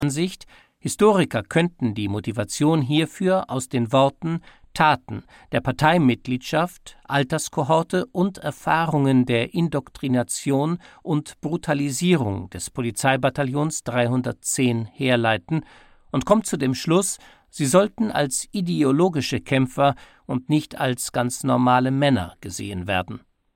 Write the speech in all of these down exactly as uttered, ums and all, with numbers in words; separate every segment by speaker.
Speaker 1: Ansicht, Historiker könnten die Motivation hierfür aus den Worten Taten der Parteimitgliedschaft, Alterskohorte und Erfahrungen der Indoktrination und Brutalisierung des Polizeibataillons dreihundertzehn herleiten und kommt zu dem Schluss, sie sollten als ideologische Kämpfer und nicht als ganz normale Männer gesehen werden.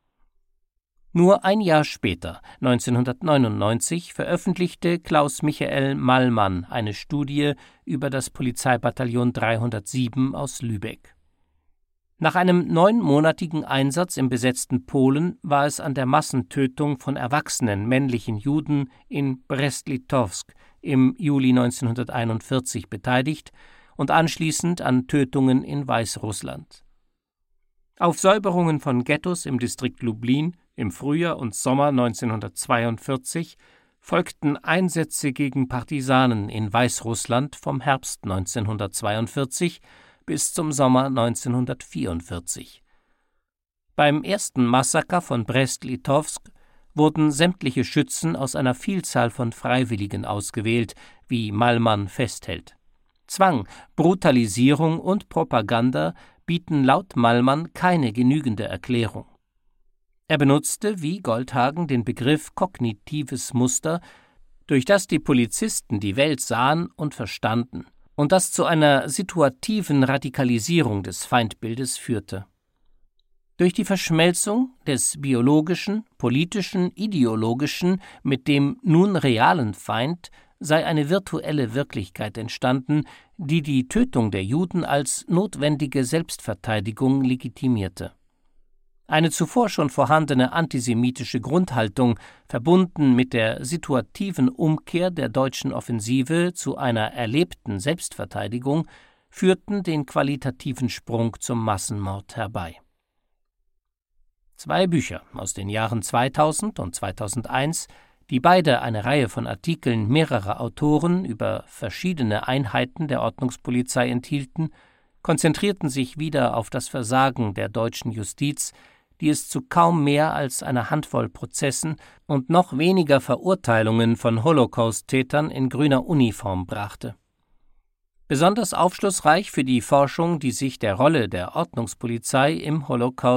Speaker 1: Nur ein Jahr später, neunzehnhundertneunundneunzig, veröffentlichte Klaus Michael Mallmann eine Studie über das Polizeibataillon dreihundertsieben aus Lübeck. Nach einem neunmonatigen Einsatz im besetzten Polen war es an der Massentötung von erwachsenen männlichen Juden in Brest-Litowsk im Juli neunzehnhunderteinundvierzig beteiligt und anschließend an Tötungen in Weißrussland. Aufsäuberungen von Ghettos im Distrikt Lublin im Frühjahr und Sommer neunzehnhundertzweiundvierzig folgten Einsätze gegen Partisanen in Weißrussland vom Herbst neunzehnhundertzweiundvierzig bis zum Sommer neunzehnhundertvierundvierzig. Beim ersten Massaker von Brest-Litowsk wurden sämtliche Schützen aus einer Vielzahl von Freiwilligen ausgewählt, wie Mallmann festhält. Zwang, Brutalisierung und Propaganda bieten laut Mallmann keine genügende Erklärung. Er benutzte, wie Goldhagen, den Begriff kognitives Muster, durch das die Polizisten die Welt sahen und verstanden und das zu einer situativen Radikalisierung des Feindbildes führte. Durch die Verschmelzung des biologischen, politischen, ideologischen mit dem nun realen Feind sei eine virtuelle Wirklichkeit entstanden, die die Tötung der Juden als notwendige Selbstverteidigung legitimierte. Eine zuvor schon vorhandene antisemitische Grundhaltung, verbunden mit der situativen Umkehr der deutschen Offensive zu einer erlebten Selbstverteidigung, führten den qualitativen Sprung zum Massenmord herbei. Zwei Bücher aus den Jahren zweitausend und zweitausendeins, die beide eine Reihe von Artikeln mehrerer Autoren über verschiedene Einheiten der Ordnungspolizei enthielten, konzentrierten sich wieder auf das Versagen der deutschen Justiz, die es zu kaum mehr als einer Handvoll Prozessen und noch weniger Verurteilungen von Holocaust-Tätern in grüner Uniform brachte. Besonders aufschlussreich für die Forschung, die sich der Rolle der Ordnungspolizei im Holocaust